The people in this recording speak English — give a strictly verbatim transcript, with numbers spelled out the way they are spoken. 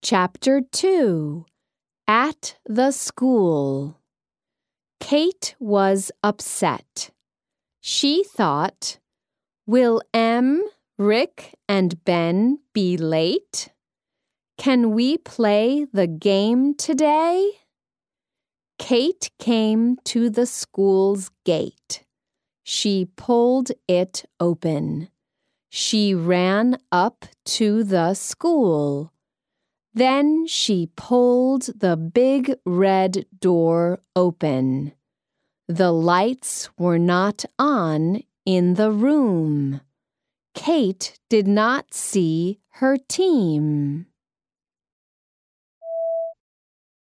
Chapter two. At the School. Kate was upset. She thought, "Will Em, Rick, and Ben be late? Can we play the game today?" Kate came to the school's gate. She pulled it open. She ran up to the school. Then she pulled the big red door open. The lights were not on in the room. Kate did not see her team.